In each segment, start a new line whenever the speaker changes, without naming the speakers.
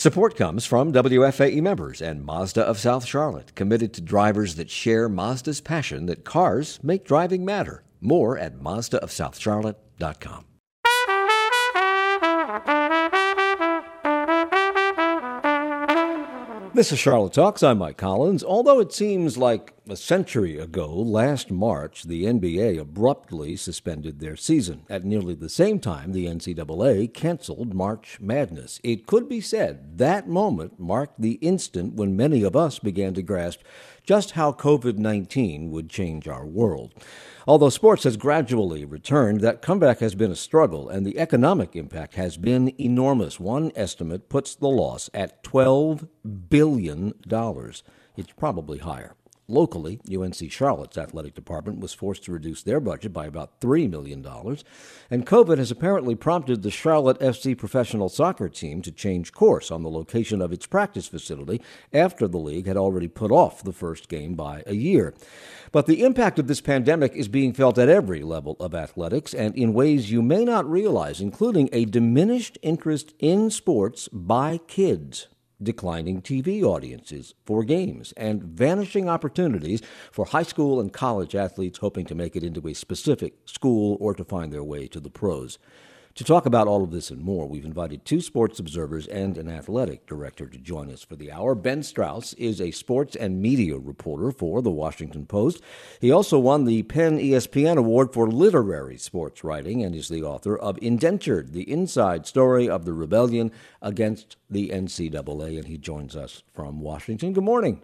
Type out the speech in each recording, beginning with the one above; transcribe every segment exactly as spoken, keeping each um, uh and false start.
Support comes from W F A E members and Mazda of South Charlotte, committed to drivers that share Mazda's passion that cars make driving matter. More at Mazda of South Charlotte dot com. This is Charlotte Talks. I'm Mike Collins. Although it seems like a century ago, last March, the N B A abruptly suspended their season. At nearly the same time, the N C double A canceled March Madness. It could be said that moment marked the instant when many of us began to grasp just how covid nineteen would change our world. Although sports has gradually returned, that comeback has been a struggle, and the economic impact has been enormous. One estimate puts the loss at twelve billion dollars. It's probably higher. Locally, U N C Charlotte's athletic department was forced to reduce their budget by about three million dollars, and COVID has apparently prompted the Charlotte F C professional soccer team to change course on the location of its practice facility after the league had already put off the first game by a year. But the impact of this pandemic is being felt at every level of athletics and in ways you may not realize, including a diminished interest in sports by kids, declining T V audiences for games, and vanishing opportunities for high school and college athletes hoping to make it into a specific school or to find their way to the pros. To talk about all of this and more, we've invited two sports observers and an athletic director to join us for the hour. Ben Strauss is a sports and media reporter for The Washington Post. He also won the Penn E S P N Award for literary sports writing and is the author of Indentured, the inside story of the rebellion against the N C double A, and he joins us from Washington. Good morning.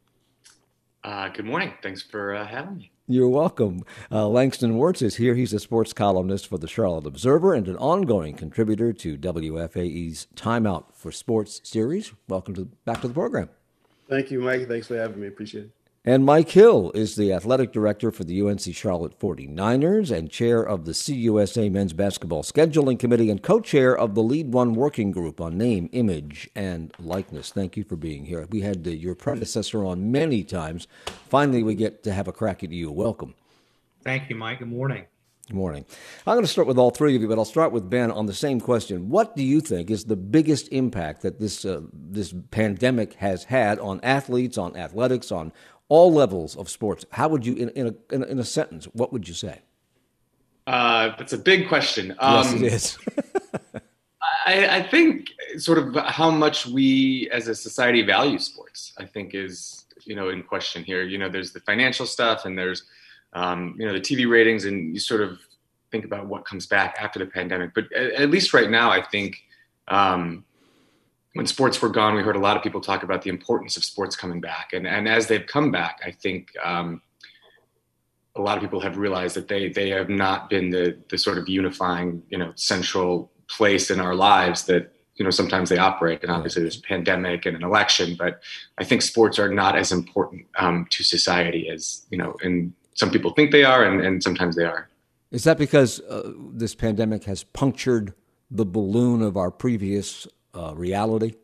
Uh, good morning. Thanks for uh, having me.
You're welcome. Uh, Langston Wirtz is here. He's a sports columnist for the Charlotte Observer and an ongoing contributor to W F A E's Time Out for Sports series. Welcome to back to the program.
Thank you, Mike. Thanks for having me. Appreciate it.
And Mike Hill is the athletic director for the U N C Charlotte forty-niners and chair of the C U S A Men's Basketball Scheduling Committee and co-chair of the Lead One Working Group on Name, Image, and Likeness. Thank you for being here. We had uh, your predecessor on many times. Finally, we get to have a crack at you. Welcome.
Thank you, Mike. Good morning.
Good morning. I'm going to start with all three of you, but I'll start with Ben on the same question. What do you think is the biggest impact that this uh, this pandemic has had on athletes, on athletics, on all levels of sports? How would you, in, in, a, in, a, in a sentence, what would you say?
Uh, that's a big question.
Yes,
um,
it is.
I, I think sort of how much we as a society value sports, I think is, you know, in question here. You know, there's the financial stuff and there's, um, you know, the T V ratings, and you sort of think about what comes back after the pandemic. But at, at least right now, I think um, when sports were gone, we heard a lot of people talk about the importance of sports coming back. And, and as they've come back, I think um, a lot of people have realized that they they have not been the the sort of unifying, you know, central place in our lives that, you know, sometimes they operate. And obviously there's a pandemic and an election, but I think sports are not as important um, to society as, you know, and some people think they are, and, and sometimes they are.
Is that because uh, this pandemic has punctured the balloon of our previous Uh, reality?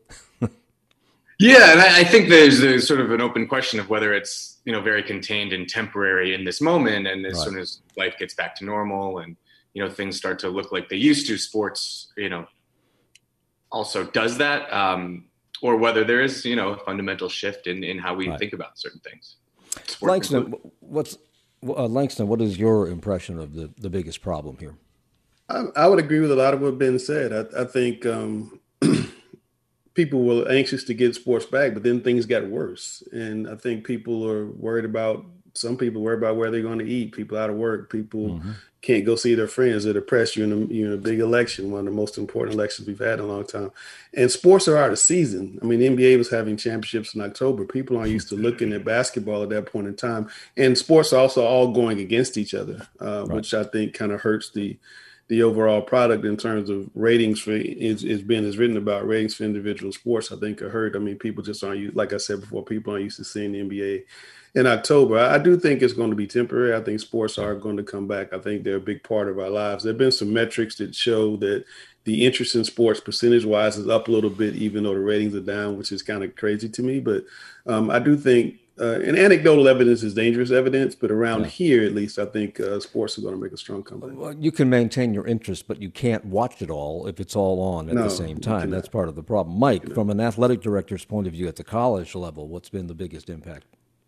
Yeah, and I, I think there's, there's sort of an open question of whether it's, you know, very contained and temporary in this moment, and as right. soon as life gets back to normal and, you know, things start to look like they used to, sports, you know, also does that, um, or whether there is, you know, a fundamental shift in, in how we right. think about certain things.
Langston, what's uh, Langston, what is your impression of the, the biggest problem here?
I, I would agree with a lot of what Ben said. I, I think um, people were anxious to get sports back, but then things got worse. And I think people are worried about, some people worry about where they're going to eat, people out of work, people mm-hmm. can't go see their friends. They're depressed. You're in, a, you're in a big election, one of the most important elections we've had in a long time. And sports are out of season. I mean, the N B A was having championships in October. People aren't used to looking at basketball at that point in time. And sports are also all going against each other, uh, right. which I think kind of hurts the the overall product in terms of ratings for, is, is Ben has written about, ratings for individual sports, I think are hurt. I mean, people just aren't used, like I said before, people aren't used to seeing the N B A in October. I, I do think it's going to be temporary. I think sports are going to come back. I think they're a big part of our lives. There have been some metrics that show that the interest in sports percentage wise is up a little bit, even though the ratings are down, which is kind of crazy to me. But um, I do think uh, and anecdotal evidence is dangerous evidence, but around
Yeah.
here, at least, I think uh, sports are going to make a strong comeback.
Well, you can maintain your interest, but you can't watch it all if it's all on at
No,
the same
you
time.
cannot.
That's part of the problem. Mike,
You cannot.
from an athletic director's point of view at the college level, what's been the biggest impact?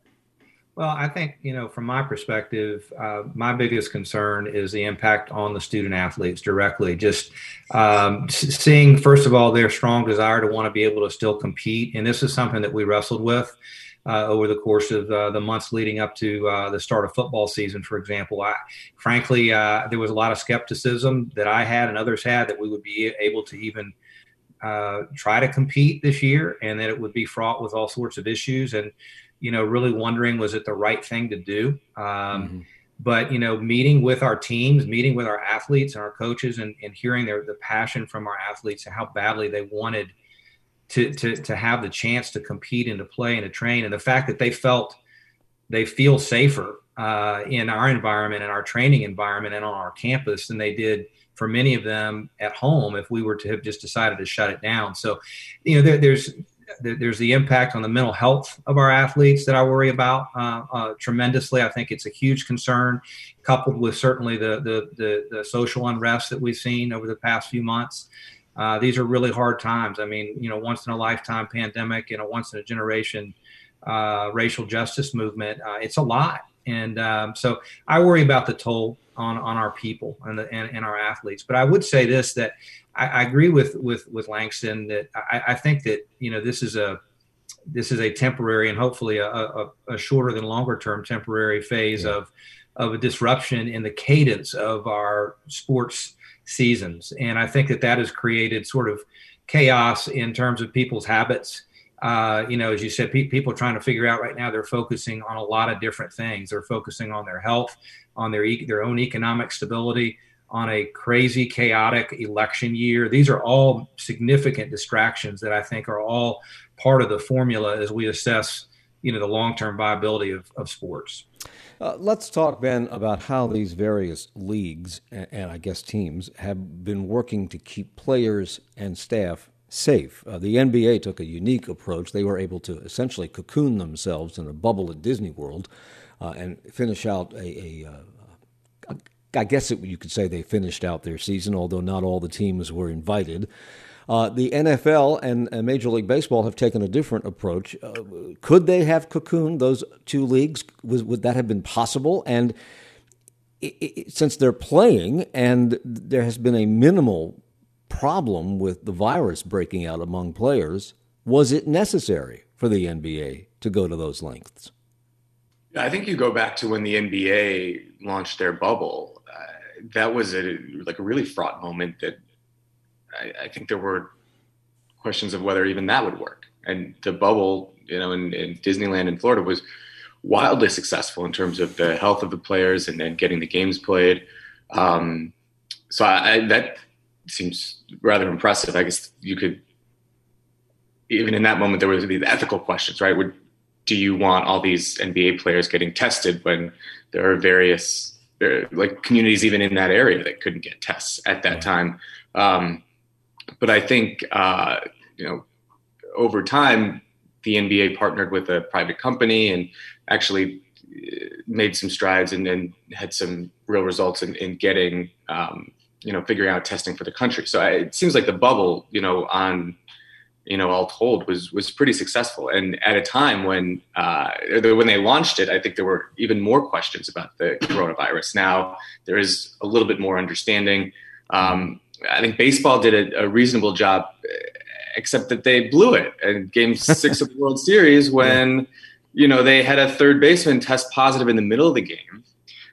Well, I think, you know, from my perspective, uh, my biggest concern is the impact on the student athletes directly. Just um, seeing, first of all, their strong desire to want to be able to still compete. And this is something that we wrestled with uh, over the course of uh, the months leading up to uh, the start of football season, for example. I, frankly, uh, there was a lot of skepticism that I had and others had that we would be able to even uh, try to compete this year, and that it would be fraught with all sorts of issues. And you know, really wondering, was it the right thing to do? Um, mm-hmm. But, you know, meeting with our teams, meeting with our athletes and our coaches and, and hearing their the passion from our athletes and how badly they wanted to, to, to have the chance to compete and to play and to train. And the fact that they felt they feel safer uh, in our environment and our training environment and on our campus than they did for many of them at home if we were to have just decided to shut it down. So, you know, there, there's There's the impact on the mental health of our athletes that I worry about uh, uh, tremendously. I think it's a huge concern, coupled with certainly the, the the the social unrest that we've seen over the past few months. Uh, these are really hard times. I mean, you know, once in a lifetime pandemic and a once in a generation uh, racial justice movement. Uh, it's a lot, and um, so I worry about the toll on on our people and the, and, and our athletes. But I would say this, that I, I agree with, with, with Langston that I, I think that, you know, this is a, this is a temporary and hopefully a, a, a shorter than longer term temporary phase yeah. of, of a disruption in the cadence of our sports seasons. And I think that that has created sort of chaos in terms of people's habits. Uh, you know, as you said, pe- people trying to figure out right now, they're focusing on a lot of different things. They're focusing on their health, on their e- their own economic stability, on a crazy, chaotic election year. These are all significant distractions that I think are all part of the formula as we assess, you know, the long-term viability of, of sports.
Uh, let's talk, Ben, about how these various leagues and, and I guess teams have been working to keep players and staff safe. Uh, the N B A took a unique approach. They were able to essentially cocoon themselves in a bubble at Disney World uh, and finish out a, a, a I guess it, you could say they finished out their season, although not all the teams were invited. Uh, the N F L and, and Major League Baseball have taken a different approach. Uh, could they have cocooned those two leagues? Was, would that have been possible? And it, it, since they're playing and there has been a minimal problem with the virus breaking out among players, was it necessary for the N B A to go to those lengths?
I think you go back to when the N B A launched their bubble. Uh, that was a like a really fraught moment that I, I think there were questions of whether even that would work. And the bubble, you know, in, in Disneyland in Florida was wildly successful in terms of the health of the players and then getting the games played. Um, so I, I, that seems rather impressive. I guess you could, even in that moment, there was these ethical questions, right? Would do you want all these N B A players getting tested when there are various there, like communities even in that area that couldn't get tests at that time? Um, but I think, uh, you know, over time, the N B A partnered with a private company and actually made some strides and, and had some real results in, in getting, um, you know, figuring out testing for the country. So I, it seems like the bubble, you know, on you know, all told, was was pretty successful. And at a time when uh, when they launched it, I think there were even more questions about the coronavirus. Now there is a little bit more understanding. Um, I think baseball did a, a reasonable job, except that they blew it in Game Six of the World Series when, yeah. you know, they had a third baseman test positive in the middle of the game,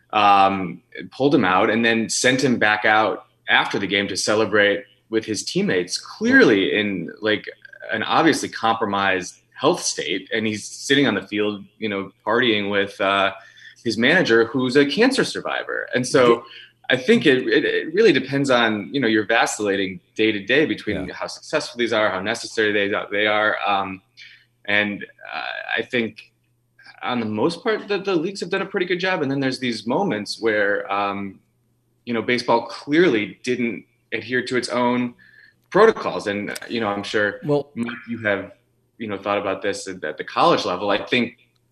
um, pulled him out, and then sent him back out after the game to celebrate with his teammates, clearly in like an obviously compromised health state. And he's sitting on the field, you know, partying with uh, his manager, who's a cancer survivor. And so I think it, it, it really depends on, you know, you're vacillating day to day between yeah. how successful these are, how necessary they, they are. Um, and uh, I think on the most part that the leagues have done a pretty good job. And then there's these moments where, um, you know, baseball clearly didn't adhere to its own protocols. And, you know, I'm sure
well,
Mike, you have, you know, thought about this at, at the college level. I think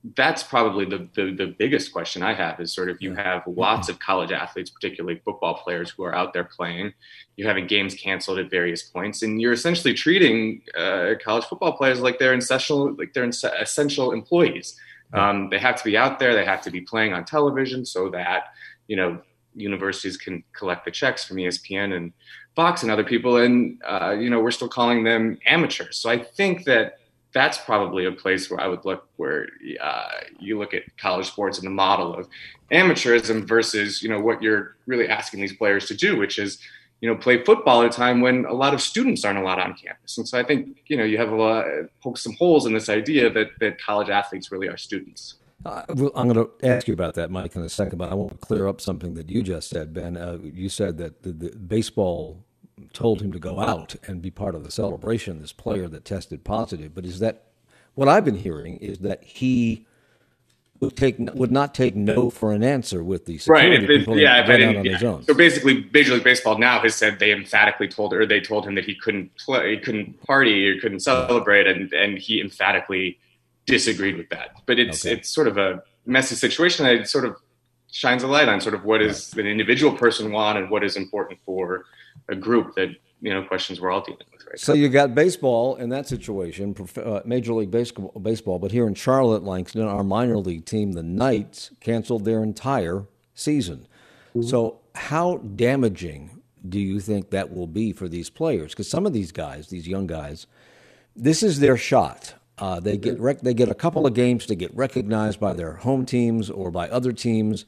that's probably the, the the biggest question I have is sort of you have lots of college athletes, particularly football players, who are out there playing. You're having games canceled at various points, and you're essentially treating uh, college football players like they're essential, like they're essential employees. Um, they have to be out there. They have to be playing on television so that, you know, universities can collect the checks from E S P N and Fox and other people. And, uh, you know, we're still calling them amateurs. So I think that that's probably a place where I would look, where uh, you look at college sports and the model of amateurism versus, you know, what you're really asking these players to do, which is, you know, play football at a time when a lot of students aren't allowed on campus. And so I think, you know, you have a lot, poke some holes in this idea that, that college athletes really are students.
Uh, well, I'm going to ask you about that, Mike, in a second, but I want to clear up something that you just said, Ben. Uh, you said that the, the baseball told him to go out and be part of the celebration, this player that tested positive. But is that, what I've been hearing is that he would take would not take no for an answer with the security
right.
people
yeah,
and went out
on
yeah. his own.
So basically, Major League Baseball now has said they emphatically told or they told him that he couldn't play, he couldn't party, or couldn't celebrate, and and he emphatically disagreed with that. But it's okay. it's sort of a messy situation that it sort of shines a light on sort of what right. is an individual person want and what is important for a group that, you know, questions we're all dealing with right
so
now.
You got baseball in that situation, uh, Major League Baseball, baseball, but here in Charlotte, Langston, our minor league team, the Knights, canceled their entire season. Mm-hmm. So how damaging do you think that will be for these players? Because some of these guys, these young guys, this is their shot. Uh, they get rec- they get a couple of games to get recognized by their home teams or by other teams.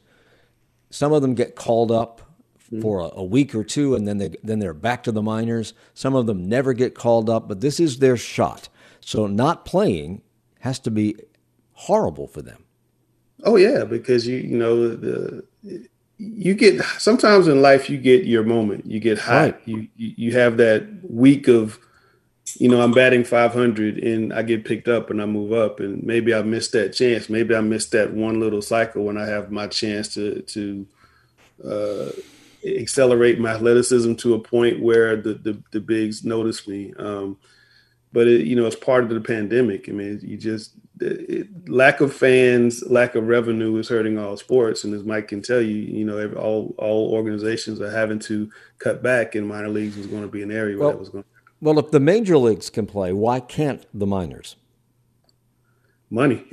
Some of them get called up for a, a week or two, and then they then they're back to the minors. Some of them never get called up, but this is their shot. So not playing has to be horrible for them.
Oh yeah, because you you know the you get sometimes in life you get your moment. You get hot. Right. You you have that week of, you know, I'm batting five hundred and I get picked up and I move up, and maybe I missed that chance. Maybe I missed that one little cycle when I have my chance to to. Uh, accelerate my athleticism to a point where the, the, the bigs notice me. Um, but, it, you know, it's part of the pandemic. I mean, you just it, lack of fans, lack of revenue is hurting all sports. And as Mike can tell you, you know, every, all all organizations are having to cut back, and minor leagues was going to be an area where
well,
that was going to happen.
Well, if the major leagues can play, why can't the minors?
Money.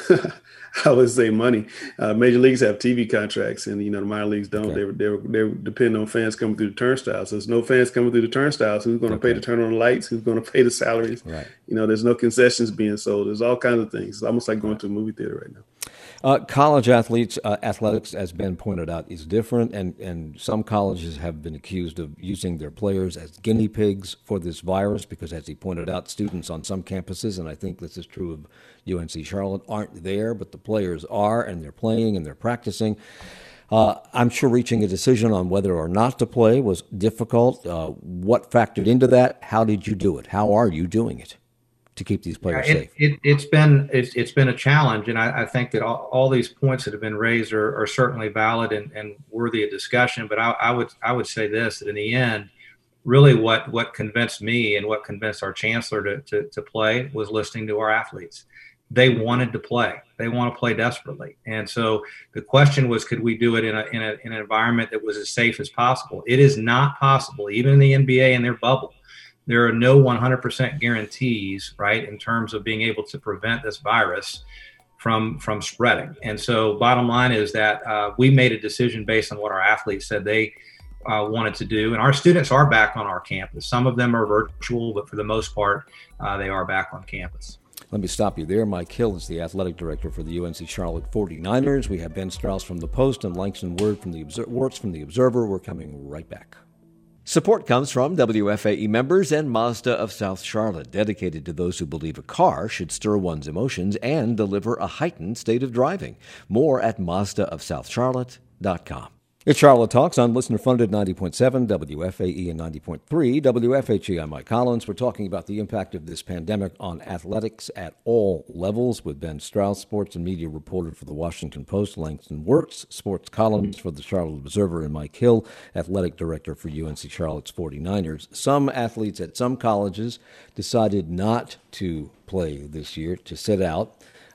I would say money. Uh, major leagues have T V contracts, and you know the minor leagues don't. Okay. They they they depend on fans coming through the turnstiles. So there's no fans coming through the turnstiles. Who's going to okay. pay to turn on the lights? Who's going to pay the salaries?
Right.
You know, there's no concessions being sold. There's all kinds of things. It's almost like going right. to a movie theater right now.
Uh, college athletes, uh, athletics, as Ben pointed out, is different, and, and some colleges have been accused of using their players as guinea pigs for this virus because, as he pointed out, students on some campuses, and I think this is true of U N C Charlotte, aren't there, but the players are, and they're playing and they're practicing. Uh, I'm sure reaching a decision on whether or not to play was difficult. Uh, what factored into that? How did you do it? How are you doing it to keep these players
yeah, it,
safe?
It, it's been it's, it's been a challenge, and I, I think that all, all these points that have been raised are, are certainly valid and, and worthy of discussion. But I, I would I would say this, that in the end, really what what convinced me and what convinced our chancellor to, to, to play was listening to our athletes. They wanted to play. They want to play desperately. And so the question was, could we do it in a, in a in an environment that was as safe as possible? It is not possible, even in the N B A in their bubble. There are no one hundred percent guarantees, right, in terms of being able to prevent this virus from from spreading. And so bottom line is that uh, we made a decision based on what our athletes said they uh, wanted to do. And our students are back on our campus. Some of them are virtual, but for the most part, uh, they are back on campus.
Let me stop you there. Mike Hill is the athletic director for the U N C Charlotte forty-niners. We have Ben Strauss from the Post and Langston Word from the Obser- Wirtz from the Observer. We're coming right back. Support comes from W F A E members and Mazda of South Charlotte, dedicated to those who believe a car should stir one's emotions and deliver a heightened state of driving. More at Mazda of South Charlotte dot com. It's Charlotte Talks on listener-funded ninety point seven W F A E and ninety point three W F H E. I'm Mike Collins. We're talking about the impact of this pandemic on athletics at all levels with Ben Strauss, sports and media reporter for the Washington Post, Langston Wirtz, sports columnist for the Charlotte Observer, and Mike Hill, athletic director for U N C Charlotte's forty-niners. Some athletes at some colleges decided not to play this year, to sit out.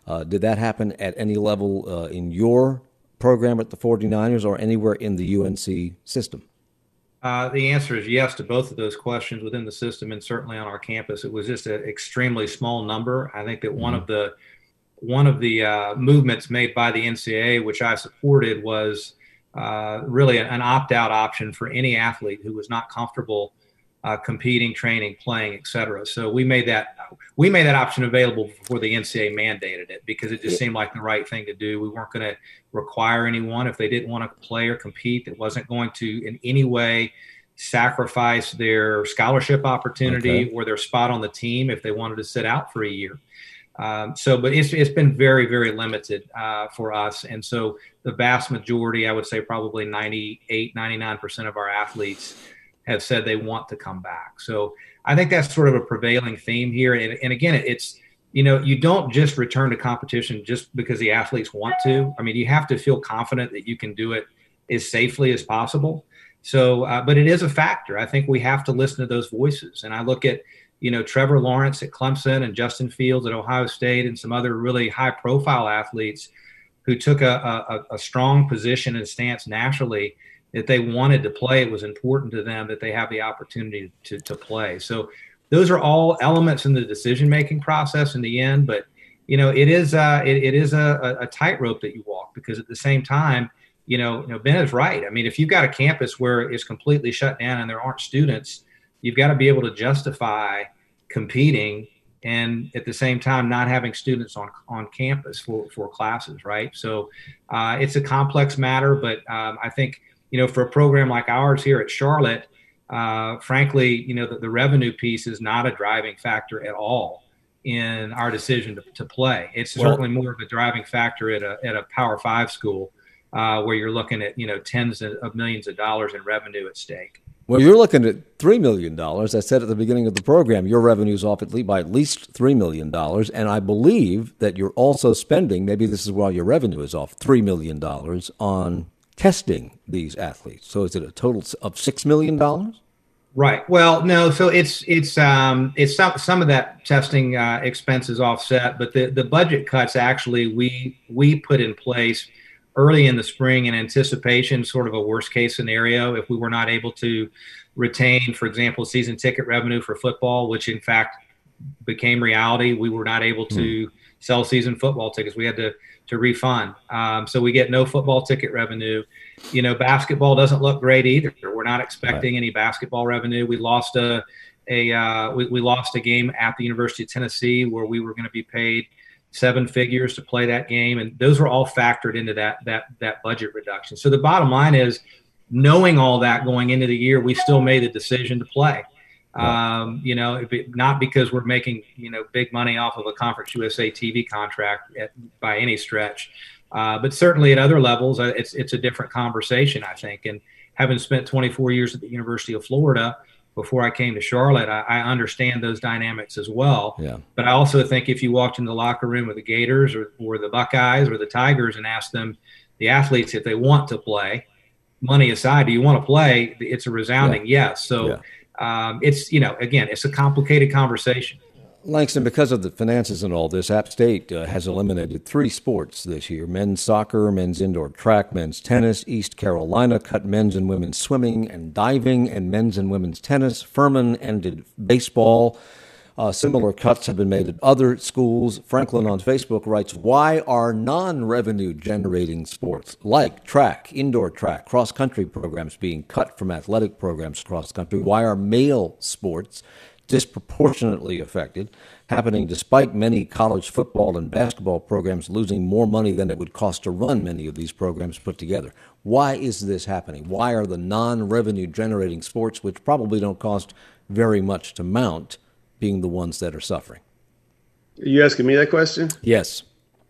Uh, did that happen at any level uh, in your program at the 49ers or anywhere in the U N C system?
Uh, the answer is yes to both of those questions within the system and certainly on our campus. It was just an extremely small number. I think that one mm-hmm. of the one of the uh, movements made by the N C double A, which I supported, was uh, really an opt-out option for any athlete who was not comfortable uh, competing, training, playing, et cetera. So we made that we made that option available before the N C double A mandated it because it just seemed like the right thing to do. We weren't going to require anyone if they didn't want to play or compete. That wasn't going to in any way sacrifice their scholarship opportunity okay. or their spot on the team if they wanted to sit out for a year. Um, so, but it's, it's been very, very limited uh, for us. And so the vast majority, I would say probably ninety-eight, ninety-nine percent of our athletes have said they want to come back. So I think that's sort of a prevailing theme here. And, and again, it's, you know, you don't just return to competition just because the athletes want to. I mean, you have to feel confident that you can do it as safely as possible. So, uh, but it is a factor. I think we have to listen to those voices. And I look at, you know, Trevor Lawrence at Clemson and Justin Fields at Ohio State and some other really high profile athletes who took a, a, a strong position and stance nationally that they wanted to play. It was important to them that they have the opportunity to, to play. So those are all elements in the decision-making process in the end. But, you know, it is, uh, it, it is a, a tightrope that you walk because at the same time, you know, you know, Ben is right. I mean, if you've got a campus where it's completely shut down and there aren't students, you've got to be able to justify competing and at the same time not having students on, on campus for, for classes, right? So uh, it's a complex matter, but um, I think, you know, for a program like ours here at Charlotte, uh, frankly, you know, the, the revenue piece is not a driving factor at all in our decision to, to play. It's well, certainly more of a driving factor at a, at a Power Five school uh, where you're looking at, you know, tens of millions of dollars in revenue at stake.
Well, you're looking at three million dollars. I said at the beginning of the program, your revenue is off at least by at least three million dollars. And I believe that you're also spending, maybe this is why your revenue is off, three million dollars on testing these athletes. So is it a total of six million dollars?
Right. Well, no. So it's it's um, it's some some of that testing uh, expense is offset, but the, the budget cuts actually we we put in place early in the spring in anticipation, sort of a worst case scenario if we were not able to retain, for example, season ticket revenue for football, which in fact became reality. We were not able to hmm. sell season football tickets. We had to to refund. Um, so we get no football ticket revenue. You know, basketball doesn't look great either. We're not expecting right. any basketball revenue. We lost a a uh, we, we lost a game at the University of Tennessee where we were going to be paid seven figures to play that game, and those were all factored into that that that budget reduction. So the bottom line is, knowing all that going into the year, we still made the decision to play. Right. Um, you know, if it, not because we're making you know big money off of a Conference U S A T V contract at, by any stretch, uh, but certainly at other levels, uh, it's it's a different conversation, I think. And having spent twenty-four years at the University of Florida before I came to Charlotte, I, I understand those dynamics as well.
Yeah.
But I also think if you walked in the locker room with the Gators or, or the Buckeyes or the Tigers and asked them, the athletes, if they want to play, money aside, do you want to play? It's a resounding yeah. yes. So yeah. um, it's, you know, again, it's a complicated conversation.
Langston, because of the finances and all this, App State uh, has eliminated three sports this year: men's soccer, men's indoor track, men's tennis. East Carolina cut men's and women's swimming and diving, and men's and women's tennis. Furman ended baseball. Uh, similar cuts have been made at other schools. Franklin on Facebook writes, why are non-revenue generating sports like track, indoor track, cross-country programs being cut from athletic programs across the country? Why are male sports disproportionately affected, happening despite many college football and basketball programs losing more money than it would cost to run many of these programs put together? Why is this happening? Why are the non-revenue generating sports, which probably don't cost very much to mount, being the ones that are suffering?
Are you asking me that question?
Yes.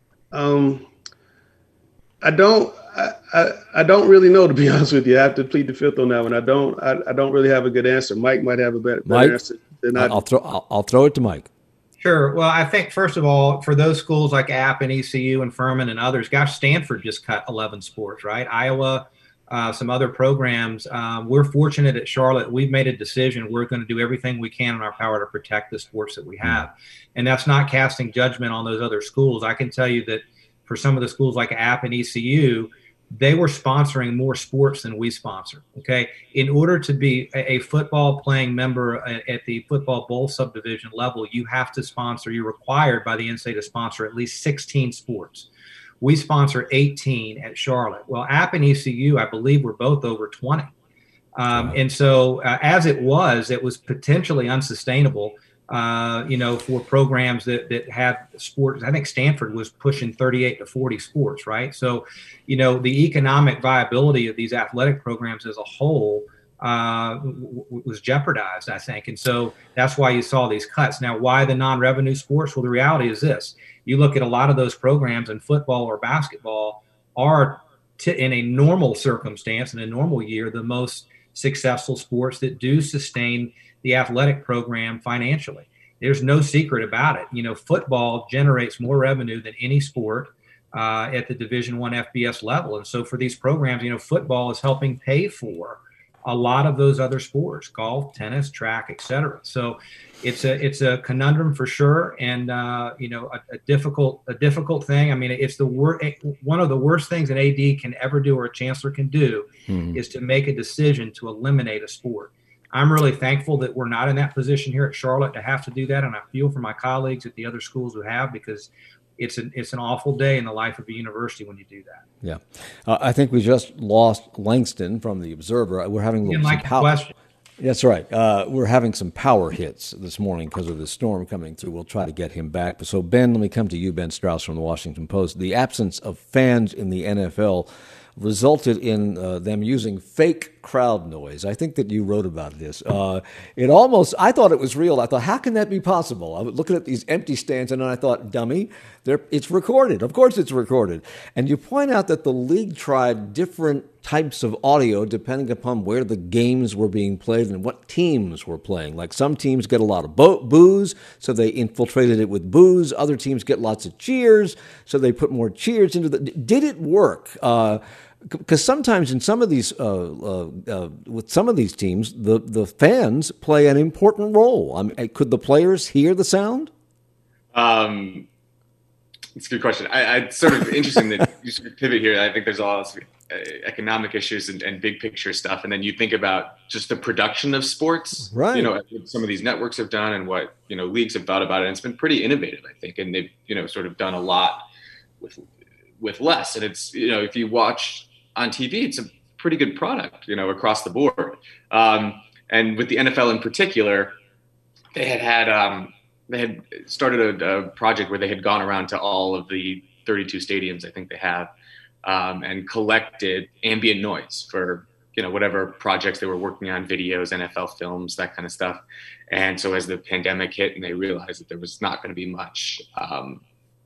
Um, I don't. I, I, I don't really know, to be honest with you. I have to plead the fifth on that one. I don't. I, I don't really have a good answer. Mike might have a better, better
Mike,
answer than I.
I'll throw. I'll, I'll throw it to Mike.
Sure. Well, I think first of all, for those schools like App and E C U and Furman and others, gosh, Stanford just cut eleven sports, right? Iowa uh, some other programs. Um, we're fortunate at Charlotte. We've made a decision. We're going to do everything we can in our power to protect the sports that we have. And that's not casting judgment on those other schools. I can tell you that for some of the schools like App and E C U, they were sponsoring more sports than we sponsor. Okay. In order to be a, a football playing member at, at the football bowl subdivision level, you have to sponsor, you're required by the N C A A to sponsor at least sixteen sports. We sponsor eighteen at Charlotte. Well, App and E C U, I believe, were both over twenty. Um, wow. And so uh, as it was, it was potentially unsustainable, uh, you know, for programs that, that had sports. I think Stanford was pushing thirty-eight to forty sports, right? So, you know, the economic viability of these athletic programs as a whole uh, w- w- was jeopardized, I think. And so that's why you saw these cuts. Now, why the non-revenue sports? Well, the reality is this. You look at a lot of those programs in football or basketball are, t- in a normal circumstance, in a normal year, the most successful sports that do sustain the athletic program financially. There's no secret about it. You know, football generates more revenue than any sport uh, at the Division One F B S level. And so for these programs, you know, football is helping pay for a lot of those other sports, golf, tennis, track, et cetera. So it's a it's a conundrum for sure, and uh, you know, a, a difficult a difficult thing. I mean, it's the wor- one of the worst things an A D can ever do or a chancellor can do mm-hmm. is to make a decision to eliminate a sport. I'm really thankful that we're not in that position here at Charlotte to have to do that, and I feel for my colleagues at the other schools who have, because it's an it's an awful day in the life of a university when you do that.
Yeah, uh, I think we just lost Langston from the Observer. We're having a little
like
power.
Question.
That's right. Uh, we're having some power hits this morning because of the storm coming through. We'll try to get him back. So, Ben, let me come to you, Ben Strauss from the Washington Post. The absence of fans in the N F L resulted in uh, them using fake crowd noise. I think that you wrote about this. Uh, it almost, I thought it was real. I thought, how can that be possible? I was looking at these empty stands, and then I thought, dummy, it's recorded. Of course it's recorded. And you point out that the league tried different types of audio depending upon where the games were being played and what teams were playing. Like some teams get a lot of bo- booze, so they infiltrated it with booze. Other teams get lots of cheers, so they put more cheers into the... Did it work? Uh, Because sometimes in some of these, uh, uh, uh, with some of these teams, the, the fans play an important role. I mean, could the players hear the sound?
Um, it's a good question. I, I it's sort of interesting that you sort of pivot here. I think there's a lot of uh, economic issues and, and big picture stuff, and then you think about just the production of sports.
Right.
You know, what some of these networks have done and what you know leagues have thought about it. And it's been pretty innovative, I think, and they've you know sort of done a lot with with less. And it's you know if you watch on T V, it's a pretty good product, you know, across the board. Um, and with the N F L in particular, they had had um, they had started a, a project where they had gone around to all of the thirty-two stadiums, I think they have, um, and collected ambient noise for you know whatever projects they were working on, videos, N F L films, that kind of stuff. And so as the pandemic hit, and they realized that there was not going to be much um,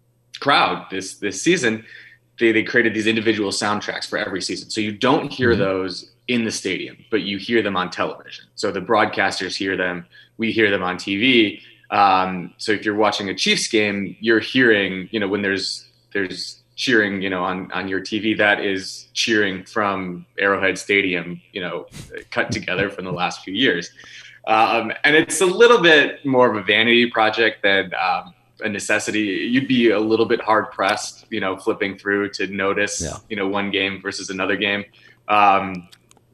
crowd this this season. They, they created these individual soundtracks for every season. So you don't hear mm-hmm. those in the stadium, but you hear them on television. So the broadcasters hear them. We hear them on T V. Um, so if you're watching a Chiefs game, you're hearing, you know, when there's there's cheering, you know, on, on your T V, that is cheering from Arrowhead Stadium, you know, cut together from the last few years. Um, and it's a little bit more of a vanity project than um, a necessity. You'd be a little bit hard pressed, you know, flipping through to notice, yeah. you know, one game versus another game. Um,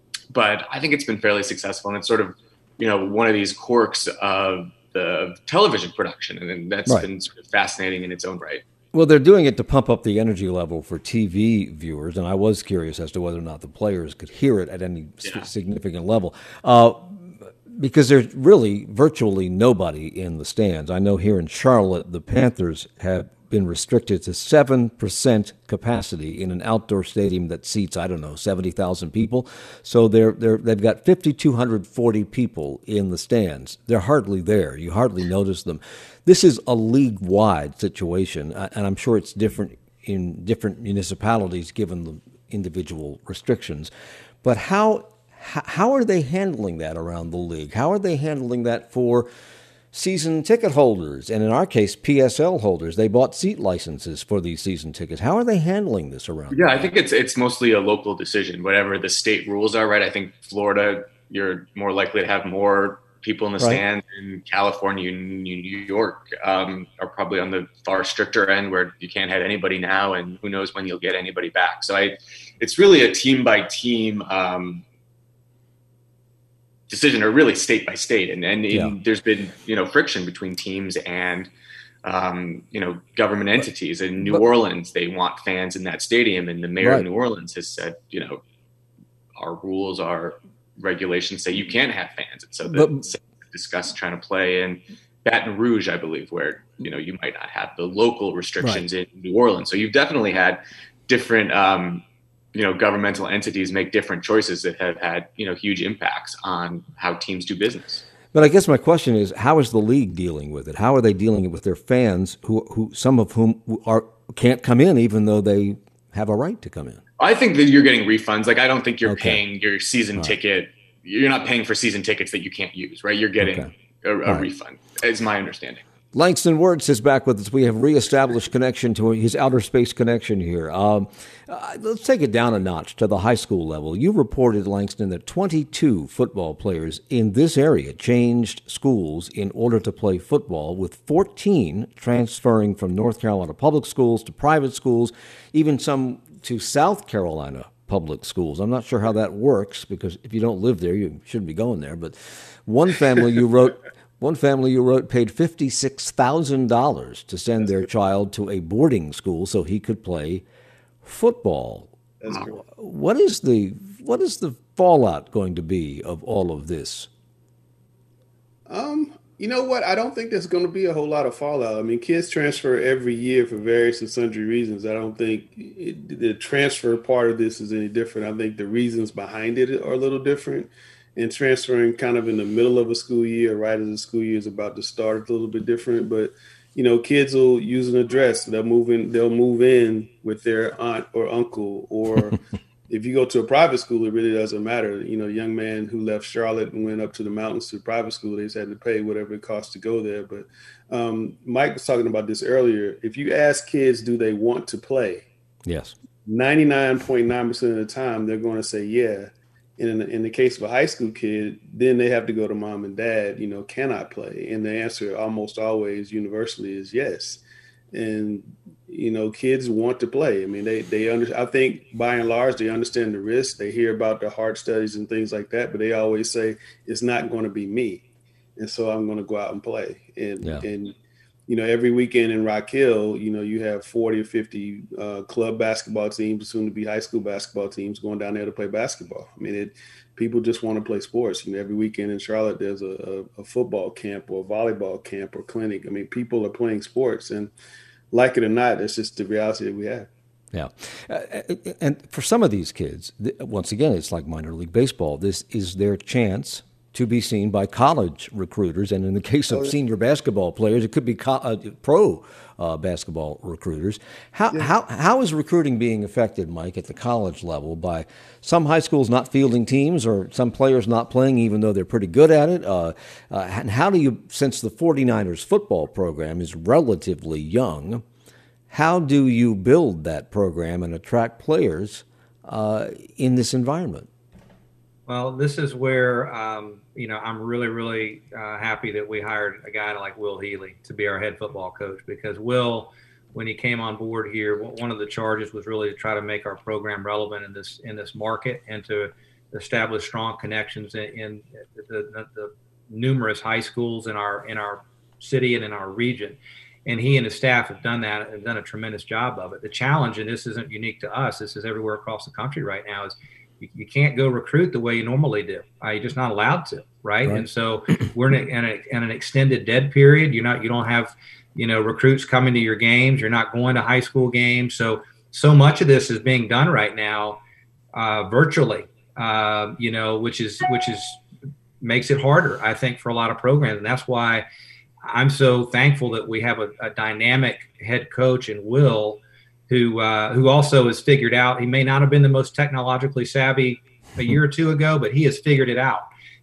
but I think it's been fairly successful, and it's sort of, you know, one of these quirks of the television production. And that's right. been sort of fascinating in its own right.
Well, they're doing it to pump up the energy level for T V viewers. And I was curious as to whether or not the players could hear it at any yeah. significant level. Uh, Because there's really virtually nobody in the stands. I know here in Charlotte, the Panthers have been restricted to seven percent capacity in an outdoor stadium that seats, I don't know, seventy thousand people. So they're, they're, they've got five thousand two hundred forty people in the stands. They're hardly there. You hardly notice them. This is a league-wide situation, and I'm sure it's different in different municipalities given the individual restrictions. But how... How are they handling that around the league? How are they handling that for season ticket holders, and in our case, P S L holders. They bought seat licenses for these season tickets. How are they handling this around?
Yeah, I think it's it's mostly a local decision, whatever the state rules are, right? I think Florida, you're more likely to have more people in the
right.
stands. In California and New York um, are probably on the far stricter end where you can't have anybody now, and who knows when you'll get anybody back. So I, it's really a team by team um, decision, or really state by state. And, and
yeah.
in, there's been, you know, friction between teams and, um, you know, government entities. In New but, Orleans, they want fans in that stadium. And the mayor right. of New Orleans has said, you know, our rules, our regulations say you can't have fans. And so the discuss trying to play in Baton Rouge, I believe, where, you know, you might not have the local restrictions right. in New Orleans. So you've definitely had different, um, you know, governmental entities make different choices that have had, you know, huge impacts on how teams do business.
But I guess my question is, how is the league dealing with it? How are they dealing with their fans, who, who some of whom are can't come in, even though they have a right to come in?
I think that you're getting refunds. Like, I don't think you're okay. paying your season
right.
ticket. You're not paying for season tickets that you can't use, right? You're getting okay. a, a right. refund, is my understanding.
Langston Wirtz is back with us. We have reestablished connection to his outer space connection here. Um, uh, let's take it down a notch to the high school level. You reported, Langston, that twenty-two football players in this area changed schools in order to play football, with fourteen transferring from North Carolina public schools to private schools, even some to South Carolina public schools. I'm not sure how that works, because if you don't live there, you shouldn't be going there. But one family you wrote... One family you wrote paid fifty-six thousand dollars to send That's their good. child to a boarding school so he could play football.
That's good.
What is the what is the fallout going to be of all of this?
Um, you know what? I don't think there's going to be a whole lot of fallout. I mean, kids transfer every year for various and sundry reasons. I don't think it, the transfer part of this is any different. I think the reasons behind it are a little different. And transferring kind of in the middle of a school year, right as the school year is about to start, it's a little bit different. But, you know, kids will use an address. They'll move in, they'll move in with their aunt or uncle. Or if you go to a private school, it really doesn't matter. You know, a young man who left Charlotte and went up to the mountains to private school, they just had to pay whatever it costs to go there. But um, Mike was talking about this earlier. If you ask kids, do they want to play?
Yes.
ninety-nine point nine percent of the time, they're going to say, yeah. In the, in the case of a high school kid, then they have to go to mom and dad, you know, can I play? And the answer almost always universally is yes. And, you know, kids want to play. I mean, they, they under, I think by and large, they understand the risk. They hear about the heart studies and things like that, but they always say it's not going to be me. And so I'm going to go out and play. And, yeah. and, you know, every weekend in Rock Hill, you know, you have forty or fifty uh, club basketball teams, soon to be high school basketball teams going down there to play basketball. I mean, it, people just want to play sports. You know, every weekend in Charlotte, there's a, a, a football camp or a volleyball camp or clinic. I mean, people are playing sports, and like it or not, that's just the reality that we have.
Yeah. Uh, and for some of these kids, once again, it's like minor league baseball. This is their chance to be seen by college recruiters. And in the case of senior basketball players, it could be co- uh, pro uh, basketball recruiters. How, yeah. how how is recruiting being affected, Mike, at the college level by some high schools not fielding teams or some players not playing even though they're pretty good at it? Uh, uh, and how do you, since the 49ers football program is relatively young, how do you build that program and attract players uh, in this environment?
Well, this is where, um, you know, I'm really, really uh, happy that we hired a guy like Will Healy to be our head football coach, because Will, when he came on board here, one of the charges was really to try to make our program relevant in this in this market and to establish strong connections in, in the, the, the numerous high schools in our in our city and in our region. And he and his staff have done that and done a tremendous job of it. The challenge, and this isn't unique to us, this is everywhere across the country right now, is you can't go recruit the way you normally do. Uh, you're just not allowed to, right? right. And so we're in, a, in, a, in an extended dead period. You're not, you don't have, you know, recruits coming to your games. You're not going to high school games. So, so much of this is being done right now uh, virtually, uh, you know, which is, which is, makes it harder, I think, for a lot of programs. And that's why I'm so thankful that we have a, a dynamic head coach in Will, who uh, who also has figured out, he may not have been the most technologically savvy a year or two ago, but he has figured it out.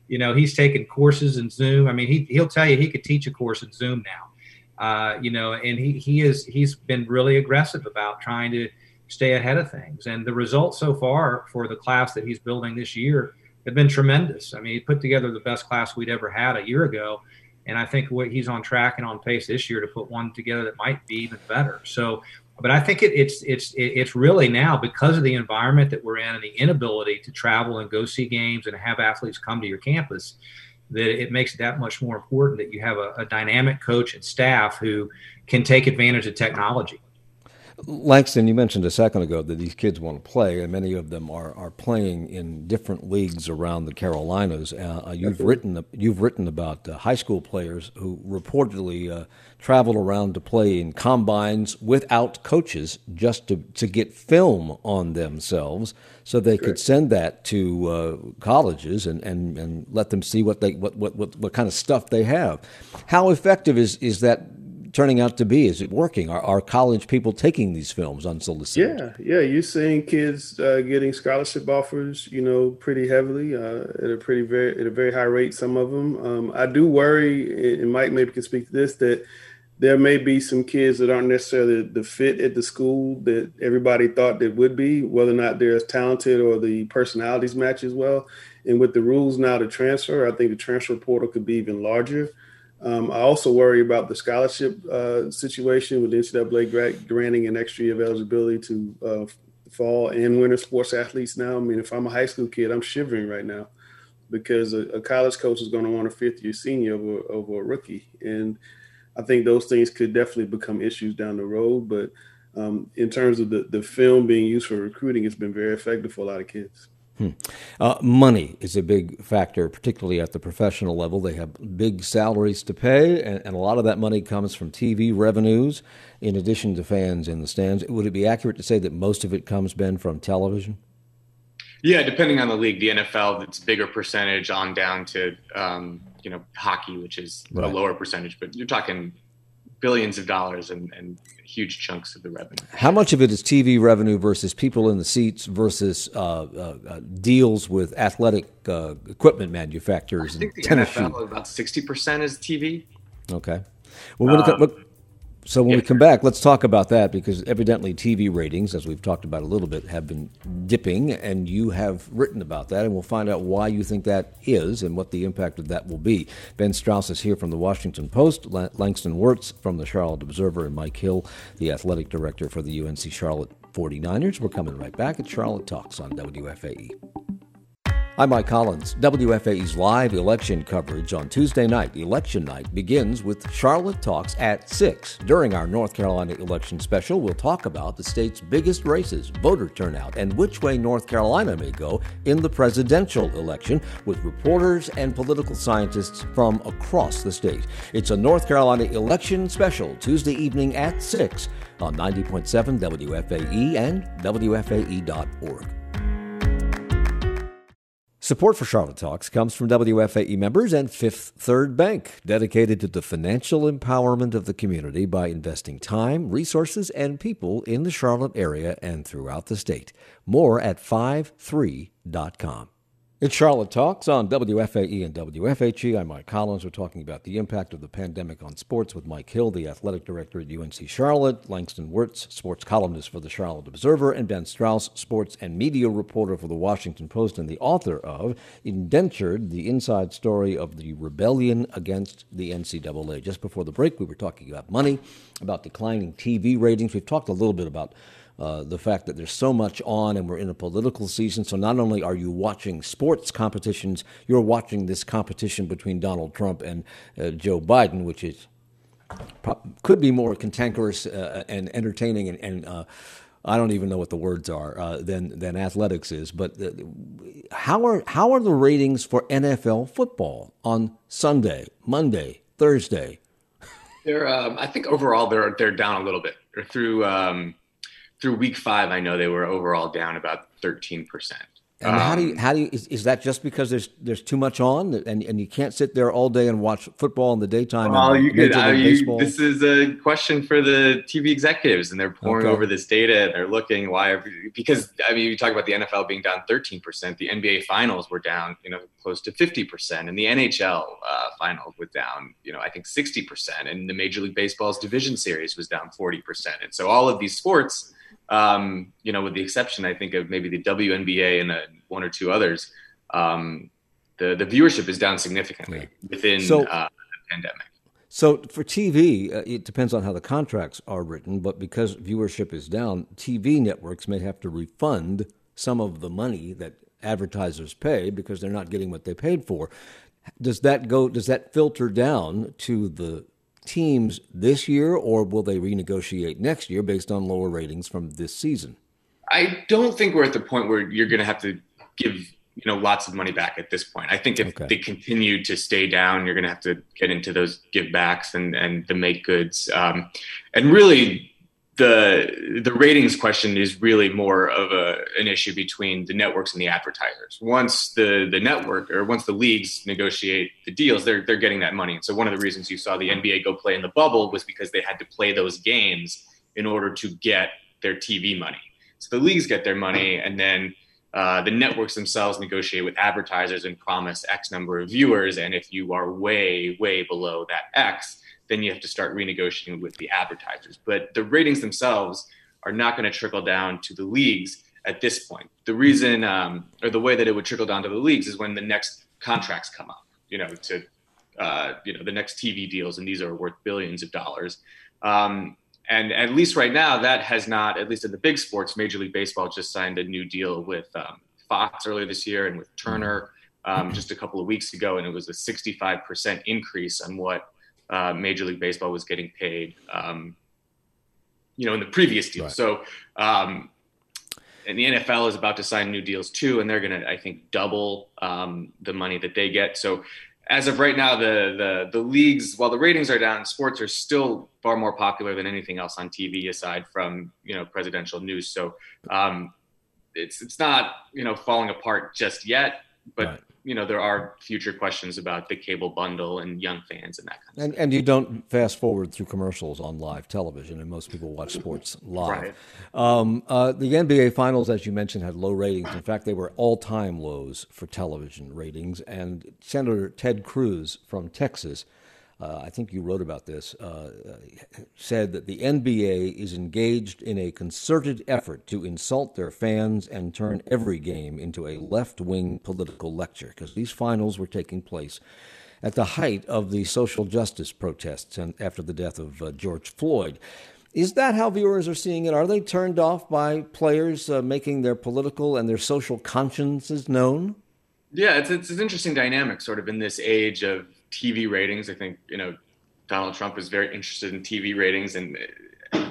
You know, he's taken courses in Zoom. I mean, he, he'll tell you he could teach a course in Zoom now. Uh, you know, and he, he is, he's been really aggressive about trying to stay ahead of things. And the results so far for the class that he's building this year have been tremendous. I mean, he put together the best class we'd ever had a year ago. And I think what he's on track and on pace this year to put one together that might be even better. So, but I think it, it's, it's, it's really now, because of the environment that we're in and the inability to travel and go see games and have athletes come to your campus, that it makes it that much more important that you have a, a dynamic coach and staff who can take advantage of technology.
Langston, you mentioned a second ago that these kids want to play, and many of them are, are playing in different leagues around the Carolinas. Uh, you've written you've written about uh, high school players who reportedly uh, travel around to play in combines without coaches, just to, to get film on themselves, so they could send that to uh, colleges and, and, and let them see what they what, what, what, what kind of stuff they have. How effective is, is that turning out to be? Is it working? Are, are college people taking these films unsolicited?
Yeah, yeah. You're seeing kids uh, getting scholarship offers, you know, pretty heavily uh, at a pretty very at a very high rate. Some of them. Um, I do worry, and Mike maybe can speak to this, that there may be some kids that aren't necessarily the fit at the school that everybody thought they would be, whether or not they're as talented or the personalities match as well. And with the rules now to transfer, I think the transfer portal could be even larger. Um, I also worry about the scholarship uh, situation with the N C double A granting an extra year of eligibility to uh, fall and winter sports athletes now. I mean, if I'm a high school kid, I'm shivering right now because a, a college coach is going to want a fifth year senior over, over a rookie. And I think those things could definitely become issues down the road. But um, in terms of the, the film being used for recruiting, it's been very effective for a lot of kids.
Hmm. Uh, money is a big factor, particularly at the professional level. They have big salaries to pay, and, and a lot of that money comes from T V revenues, in addition to fans in the stands. Would it be accurate to say that most of it comes, Ben, from television?
Yeah, depending on the league. The N F L, it's a bigger percentage on down to, um, you know, hockey, which is right. a lower percentage. But you're talking billions of dollars and, and huge chunks of the revenue.
How much of it is T V revenue versus people in the seats versus uh, uh, uh, deals with athletic uh, equipment manufacturers?
I think
and
the
tennis
N F L
shoes?
about sixty percent is T V.
Okay. Well, we'll
um,
look, so when
yeah.
we come back, let's talk about that, because evidently T V ratings, as we've talked about a little bit, have been dipping, and you have written about that, and we'll find out why you think that is and what the impact of that will be. Ben Strauss is here from the Washington Post, Langston Wirtz from the Charlotte Observer, and Mike Hill, the athletic director for the U N C Charlotte forty-niners. We're coming right back at Charlotte Talks on W F A E. I'm Mike Collins. W F A E's live election coverage on Tuesday night, election night, begins with Charlotte Talks at six. During our North Carolina election special, we'll talk about the state's biggest races, voter turnout, and which way North Carolina may go in the presidential election, with reporters and political scientists from across the state. It's a North Carolina election special, Tuesday evening at six on ninety point seven W F A E and W F A E dot org. Support for Charlotte Talks comes from W F A E members and Fifth Third Bank, dedicated to the financial empowerment of the community by investing time, resources, and people in the Charlotte area and throughout the state. More at five three dot com. It's Charlotte Talks on W F A E and W F H E. I'm Mike Collins. We're talking about the impact of the pandemic on sports with Mike Hill, the athletic director at U N C Charlotte, Langston Wirtz, sports columnist for the Charlotte Observer, and Ben Strauss, sports and media reporter for the Washington Post and the author of Indentured, the inside story of the rebellion against the N C double A. Just before the break, we were talking about money, about declining T V ratings. We've talked a little bit about Uh, the fact that there's so much on and we're in a political season. So not only are you watching sports competitions, you're watching this competition between Donald Trump and uh, Joe Biden, which is could be more cantankerous uh, and entertaining and, and uh, I don't even know what the words are uh, than than athletics is. But uh, how are how are the ratings for N F L football on Sunday, Monday, Thursday?
They're um, I think overall they're they're down a little bit. They're through. Um, Through week five, I know they were overall down about thirteen percent.
And um, how do you, how do you, is, is that just because there's there's too much on and, and you can't sit there all day and watch football in the daytime?
Well,
and
you could, uh, you,
baseball?
This is a question for the T V executives, and they're pouring okay. over this data and they're looking why, because I mean, you talk about the N F L being down thirteen percent, the N B A finals were down, you know, close to fifty percent, and the N H L uh, finals was down, you know, I think sixty percent, and the Major League Baseball's division series was down forty percent. And so all of these sports, um, you know, with the exception, I think, of maybe the W N B A and uh, one or two others, um, the, the viewership is down significantly yeah. within
so,
uh, the pandemic.
So for T V, uh, it depends on how the contracts are written, but because viewership is down, T V networks may have to refund some of the money that advertisers pay because they're not getting what they paid for. Does that go, does that filter down to the teams this year, or will they renegotiate next year based on lower ratings from this season?
I don't think we're at the point where you're going to have to give, you know, lots of money back at this point. I think if okay. they continue to stay down, you're going to have to get into those give backs and, and the make goods. Um, and really the, the ratings question is really more of a, an issue between the networks and the advertisers. Once the, the network or once the leagues negotiate the deals, they're, they're getting that money. And so one of the reasons you saw the N B A go play in the bubble was because they had to play those games in order to get their T V money. So the leagues get their money, and then uh, the networks themselves negotiate with advertisers and promise X number of viewers. And if you are way, way below that X, then you have to start renegotiating with the advertisers. But the ratings themselves are not going to trickle down to the leagues at this point. The reason, um, or the way that it would trickle down to the leagues is when the next contracts come up, you know, to, uh, you know, the next T V deals, and these are worth billions of dollars. Um, And at least right now, that has not, at least in the big sports, Major League Baseball just signed a new deal with um, Fox earlier this year and with Turner um, just a couple of weeks ago. And it was a sixty-five percent increase on what uh, Major League Baseball was getting paid, um, you know, in the previous deal. Right. So, um, and the N F L is about to sign new deals too, and they're going to, I think, double um, the money that they get. So, as of right now, the, the the leagues, while the ratings are down, sports are still far more popular than anything else on T V aside from, you know, presidential news. So um, it's it's not, you know, falling apart just yet, but right. you know, there are future questions about the cable bundle and young fans and that kind of
and,
stuff.
And you don't fast forward through commercials on live television, and most people watch sports live.
Right.
Um, uh, the N B A Finals, as you mentioned, had low ratings. In fact, they were all-time lows for television ratings. And Senator Ted Cruz from Texas, uh, I think you wrote about this, uh, said that the N B A is engaged in a concerted effort to insult their fans and turn every game into a left-wing political lecture, because these finals were taking place at the height of the social justice protests and after the death of uh, George Floyd. Is that how viewers are seeing it? Are they turned off by players uh, making their political and their social consciences known?
Yeah, it's, it's an interesting dynamic sort of in this age of T V ratings. I think, you know, Donald Trump is very interested in T V ratings, and uh,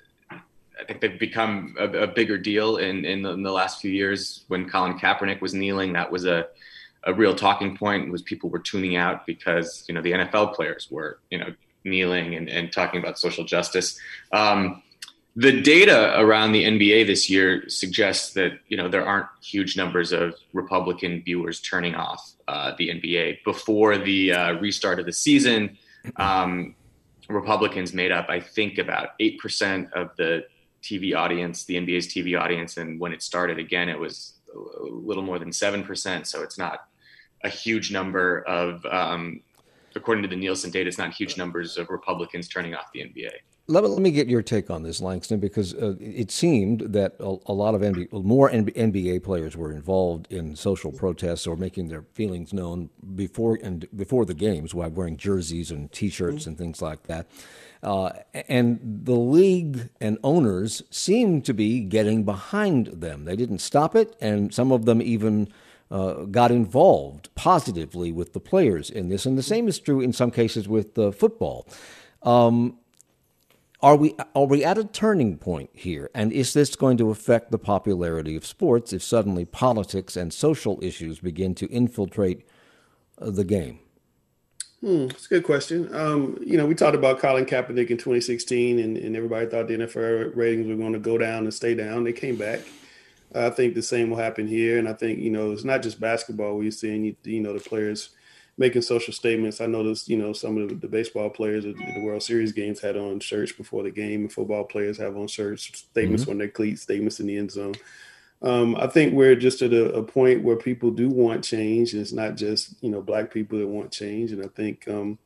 I think they've become a, a bigger deal in, in the, in the last few years. When Colin Kaepernick was kneeling, that was a, a real talking point, was people were tuning out because, you know, the N F L players were, you know, kneeling and, and talking about social justice. Um, the data around the N B A this year suggests that, you know, there aren't huge numbers of Republican viewers turning off uh, the N B A. Before the uh, restart of the season, um, Republicans made up, I think, about eight percent of the T V audience, the N B A's T V audience. And when it started again, it was a little more than seven percent. So it's not a huge number of, um, according to the Nielsen data, it's not huge numbers of Republicans turning off the N B A.
Let me, let me get your take on this, Langston, because uh, it seemed that a, a lot of N B A, more N B A players were involved in social protests or making their feelings known before and before the games, while wearing jerseys and T-shirts mm-hmm. and things like that. Uh, and the league and owners seemed to be getting behind them. They didn't stop it, and some of them even uh, got involved positively with the players in this. And the same is true in some cases with uh, football. Um, Are we are we at a turning point here? And is this going to affect the popularity of sports if suddenly politics and social issues begin to infiltrate uh, the game?
Hmm, that's a good question. Um, you know, we talked about Colin Kaepernick in twenty sixteen, and, and everybody thought the N F L ratings were going to go down and stay down. They came back. I think the same will happen here. And I think, you know, it's not just basketball. We're seeing, you know, the players making social statements. I noticed, you know, some of the, the baseball players at the World Series games had on shirts before the game, and football players have on shirts, statements mm-hmm. on their cleats, statements in the end zone. Um, I think we're just at a, a point where people do want change. It's not just, you know, Black people that want change. And I think um,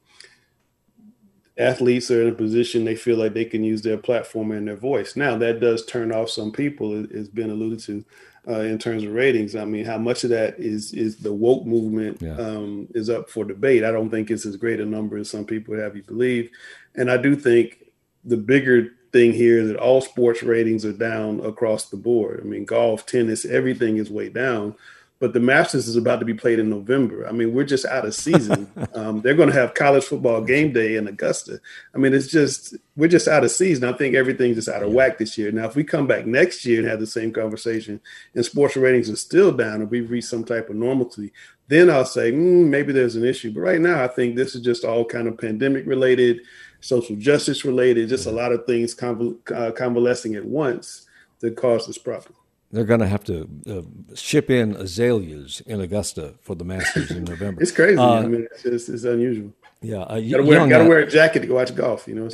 athletes are in a position they feel like they can use their platform and their voice. Now, that does turn off some people, it, it's been alluded to uh, in terms of ratings. I mean, how much of that is is the woke movement yeah. um, is up for debate. I don't think it's as great a number as some people have you believe. And I do think the bigger thing here is that all sports ratings are down across the board. I mean, golf, tennis, everything is way down. But the Masters is about to be played in November. I mean, we're just out of season. um, they're going to have college football game day in Augusta. I mean, it's just, we're just out of season. I think everything's just out of whack this year. Now, if we come back next year and have the same conversation and sports ratings are still down and we've reached some type of normalcy, then I'll say, mm, maybe there's an issue. But right now, I think this is just all kind of pandemic related, social justice related, just a lot of things convol- uh, convalescing at once that caused this problem.
They're going to have to uh, ship in azaleas in Augusta for the Masters in November.
It's crazy.
Uh,
I mean, it's, it's, it's unusual.
Yeah, uh,
you gotta wear, gotta wear a jacket to go watch golf. You know,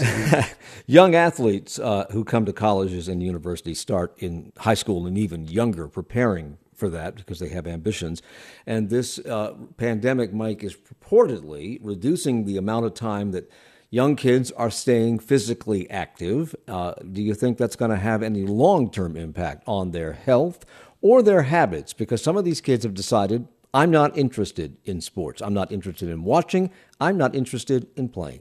young athletes uh, who come to colleges and universities start in high school and even younger, preparing for that because they have ambitions. And this uh, pandemic, Mike, is purportedly reducing the amount of time that young kids are staying physically active. Uh, do you think that's going to have any long-term impact on their health or their habits? Because some of these kids have decided, I'm not interested in sports. I'm not interested in watching. I'm not interested in playing.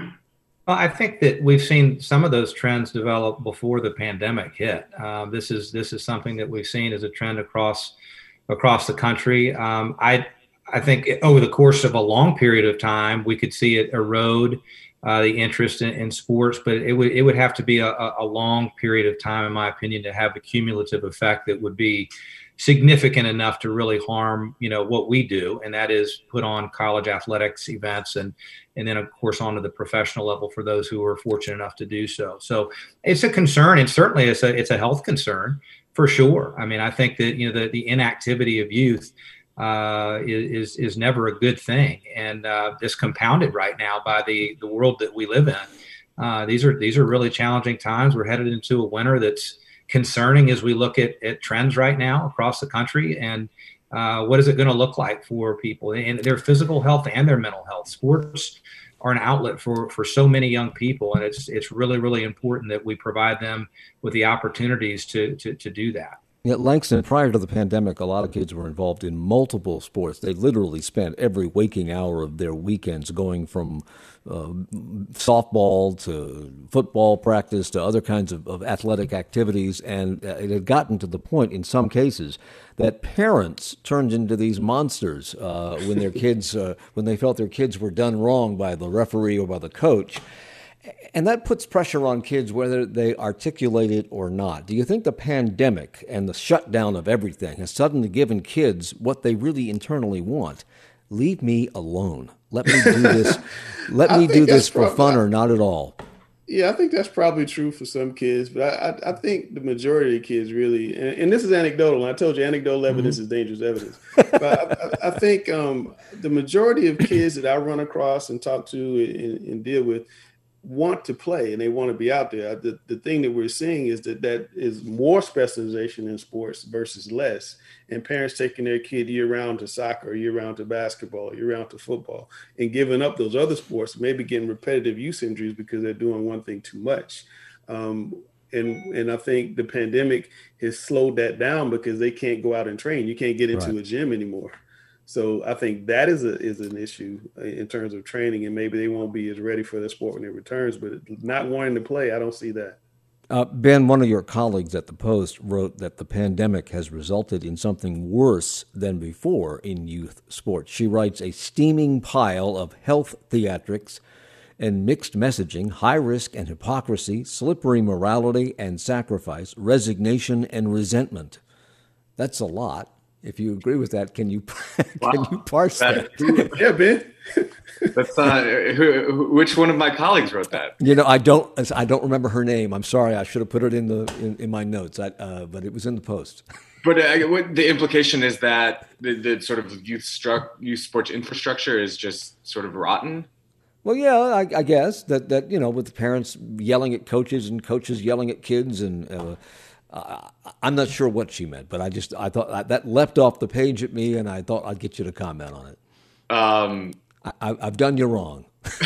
Well, I think that we've seen some of those trends develop before the pandemic hit. Uh, this is this is something that we've seen as a trend across across the country. Um, I I think over the course of a long period of time, we could see it erode Uh, the interest in, in sports, but it would it would have to be a, a long period of time, in my opinion, to have a cumulative effect that would be significant enough to really harm, you know, what we do, and that is put on college athletics events, and and then of course onto the professional level for those who are fortunate enough to do so. So it's a concern, and certainly it's a it's a health concern for sure. I mean, I think that you know the the inactivity of youth Uh, is is never a good thing, and uh, it's compounded right now by the the world that we live in. Uh, these are these are really challenging times. We're headed into a winter that's concerning as we look at, at trends right now across the country, and uh, what is it going to look like for people and their physical health and their mental health? Sports are an outlet for for so many young people, and it's it's really really important that we provide them with the opportunities to to to do that.
At Langston, prior to the pandemic, a lot of kids were involved in multiple sports. They literally spent every waking hour of their weekends going from uh, softball to football practice to other kinds of, of athletic activities. And it had gotten to the point in some cases that parents turned into these monsters uh, when their kids, uh, when they felt their kids were done wrong by the referee or by the coach. And that puts pressure on kids whether they articulate it or not. Do you think the pandemic and the shutdown of everything has suddenly given kids what they really internally want? Leave me alone. Let me do this. Let me do this for fun or not at all.
Yeah, I think that's probably true for some kids, but I, I, I think the majority of kids really, and, and this is anecdotal, and I told you anecdotal evidence mm-hmm. is dangerous evidence, but I, I, I think um, the majority of kids that I run across and talk to and, and deal with want to play and they want to be out there. The, the thing that we're seeing is that that is more specialization in sports versus less, and parents taking their kid year round to soccer, year round to basketball, year round to football, and giving up those other sports, maybe getting repetitive use injuries because they're doing one thing too much. Um, and and I think the pandemic has slowed that down because they can't go out and train. You can't get into right. a gym anymore. So I think that is a is an issue in terms of training, and maybe they won't be as ready for the sport when it returns. But not wanting to play, I don't see that.
Uh, Ben, one of your colleagues at the Post wrote that the pandemic has resulted in something worse than before in youth sports. She writes, a steaming pile of health theatrics and mixed messaging, high risk and hypocrisy, slippery morality and sacrifice, resignation and resentment. That's a lot. If you agree with that, can you
wow.
can you parse that?
that? Yeah, Ben.
That's uh, who, which one of my colleagues wrote that?
You know, I don't I don't remember her name. I'm sorry. I should have put it in the in, in my notes. I, uh, but it was in the Post.
But uh, what the implication is that the, the sort of youth struck youth sports infrastructure is just sort of rotten.
Well, yeah, I, I guess that, that, you know, with the parents yelling at coaches and coaches yelling at kids, and uh, uh, I'm not sure what she meant, but I just, I thought that leapt off the page at me, and I thought I'd get you to comment on it. Um, I, I've done you wrong.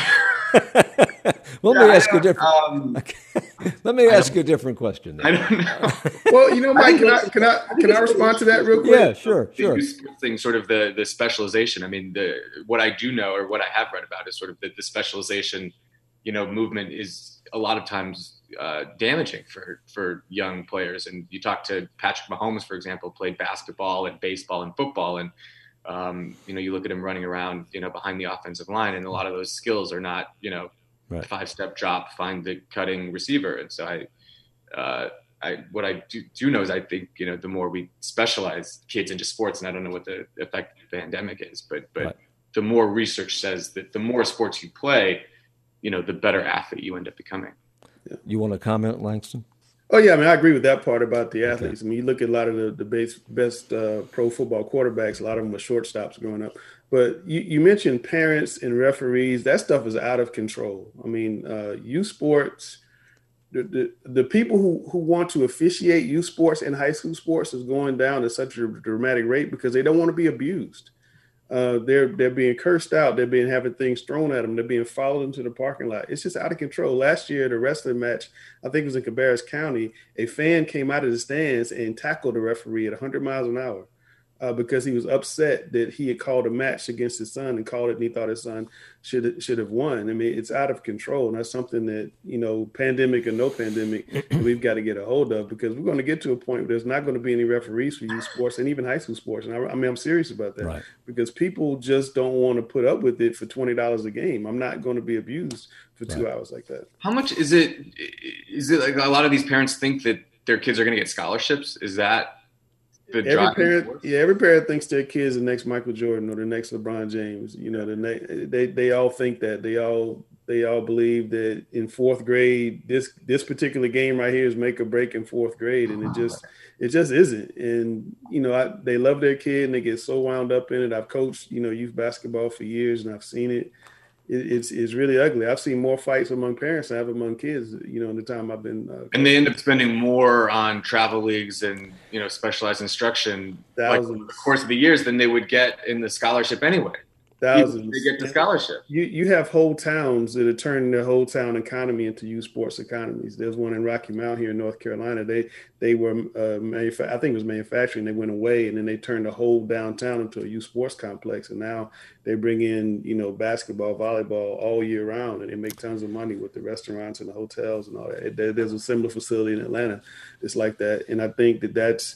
Let
yeah,
me ask you a different.
Um,
let me ask you a different question. Then.
I don't know.
Well, you know, Mike, can I can I can I respond to that real quick?
Yeah, sure, sure.
The thing, sort of the the specialization. I mean, the what I do know, or what I have read about, is sort of the, the specialization, you know, movement is a lot of times uh, damaging for for young players. And you talk to Patrick Mahomes, for example, played basketball and baseball and football, and um, you know, you look at him running around, you know, behind the offensive line, and a lot of those skills are not, you know, right. five-step drop, find the cutting receiver. And so I, uh, I what I do, do know is I think, you know, the more we specialize kids into sports, and I don't know what the effect of the pandemic is, but but right. the more research says that the more sports you play, you know, the better athlete you end up becoming.
Yeah. You want to comment, Langston?
Oh, yeah. I mean, I agree with that part about the athletes. Okay. I mean, you look at a lot of the, the base, best uh, pro football quarterbacks, a lot of them were shortstops growing up. But you, you mentioned parents and referees. That stuff is out of control. I mean, uh, youth sports, the, the, the people who, who want to officiate youth sports and high school sports is going down at such a dramatic rate because they don't want to be abused. Uh, they're they're being cursed out. They're being having things thrown at them. They're being followed into the parking lot. It's just out of control. Last year, the wrestling match, I think it was in Cabarrus County, a fan came out of the stands and tackled the referee at one hundred miles an hour uh, because he was upset that he had called a match against his son and called it, and he thought his son should should have won. I mean, it's out of control, and that's something that, you know, pandemic or no pandemic, we've got to get a hold of, because we're going to get to a point where there's not going to be any referees for youth sports and even high school sports. And I, I mean, I'm serious about that, right. because people just don't want to put up with it for twenty dollars a game. I'm not going to be abused for two right. hours like that.
How much is it? Is it like a lot of these parents think that their kids are going to get scholarships? Is that the
every parent? Yeah, every parent thinks their kid's the next Michael Jordan or the next LeBron James. You know, the next, they they all think that. They all they all believe that in fourth grade, this this particular game right here is make or break in fourth grade, and it just it just isn't. And you know, I, they love their kid and they get so wound up in it. I've coached, you know, youth basketball for years, and I've seen it. It's it's really ugly. I've seen more fights among parents than I have among kids, you know, in the time I've been. Uh,
and they end up spending more on travel leagues and, you know, specialized instruction like, over the course of the years than they would get in the scholarship anyway.
Thousands.
They get the scholarship.
You you have whole towns that are turning their whole town economy into youth sports economies. There's one in Rocky Mount here in North Carolina. They they were uh, manufa- I think it was manufacturing. They went away, and then they turned the whole downtown into a youth sports complex. And now they bring in, you know, basketball, volleyball all year round, and they make tons of money with the restaurants and the hotels and all that. There, there's a similar facility in Atlanta. It's like that, and I think that that's.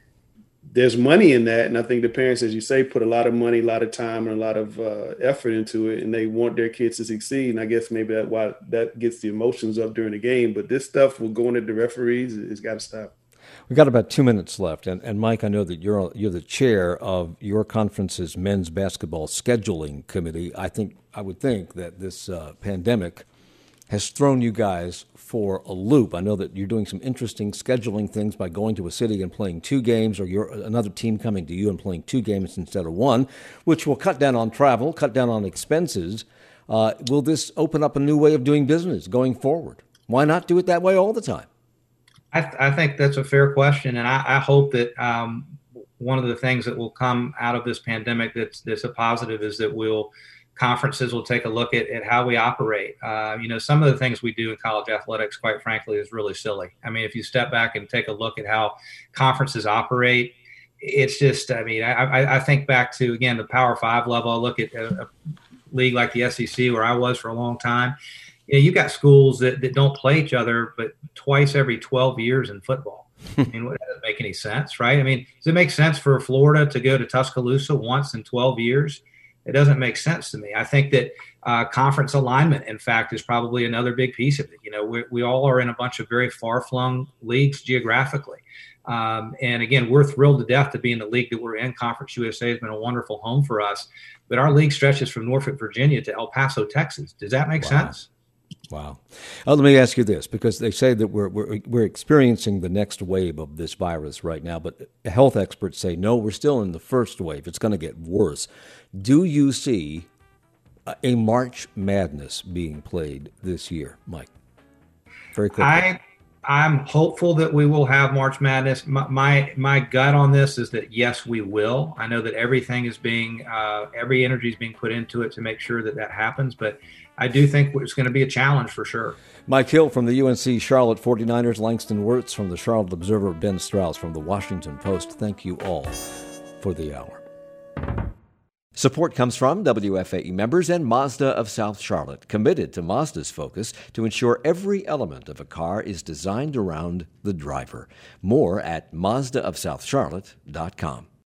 There's money in that, and I think the parents, as you say, put a lot of money, a lot of time, and a lot of uh, effort into it, and they want their kids to succeed. And I guess maybe that's why that gets the emotions up during the game. But this stuff will go into the referees. It's got to stop.
We've got about two minutes left, and, and Mike, I know that you're you're the chair of your conference's men's basketball scheduling committee. I think I would think that this uh, pandemic has thrown you guys for a loop. I know that you're doing some interesting scheduling things by going to a city and playing two games, or you're another team coming to you and playing two games instead of one, which will cut down on travel, cut down on expenses. Uh, will this open up a new way of doing business going forward? Why not do it that way all the time?
I, th- I think that's a fair question, and I, I hope that um, one of the things that will come out of this pandemic that's, that's a positive is that we'll conferences will take a look at, at how we operate. Uh, you know, some of the things we do in college athletics, quite frankly, is really silly. I mean, if you step back and take a look at how conferences operate, it's just, I mean, I, I think back to, again, the Power Five level. I look at a, a league like the S E C where I was for a long time. You know, you've got schools that, that don't play each other, but twice every twelve years in football. I mean, that doesn't make any sense, right? I mean, does it make sense for Florida to go to Tuscaloosa once in twelve years? It doesn't make sense to me. I think that uh, conference alignment, in fact, is probably another big piece of it. You know, we, we all are in a bunch of very far-flung leagues geographically. Um, and again, we're thrilled to death to be in the league that we're in. Conference U S A has been a wonderful home for us. But our league stretches from Norfolk, Virginia to El Paso, Texas. Does that make wow. sense?
Wow. Uh, let me ask you this, because they say that we're, we're we're experiencing the next wave of this virus right now, but health experts say, no, we're still in the first wave. It's going to get worse. Do you see a March Madness being played this year, Mike? Very quickly.
I, I'm hopeful that we will have March Madness. My, my, my gut on this is that, yes, we will. I know that everything is being, uh, every energy is being put into it to make sure that that happens, but I do think it's going to be a challenge for sure.
Mike Hill from the U N C Charlotte forty-niners, Langston Wirtz from the Charlotte Observer, Ben Strauss from the Washington Post. Thank you all for the hour. Support comes from W F A E members and Mazda of South Charlotte, committed to Mazda's focus to ensure every element of a car is designed around the driver. More at Mazda of South Charlotte dot com.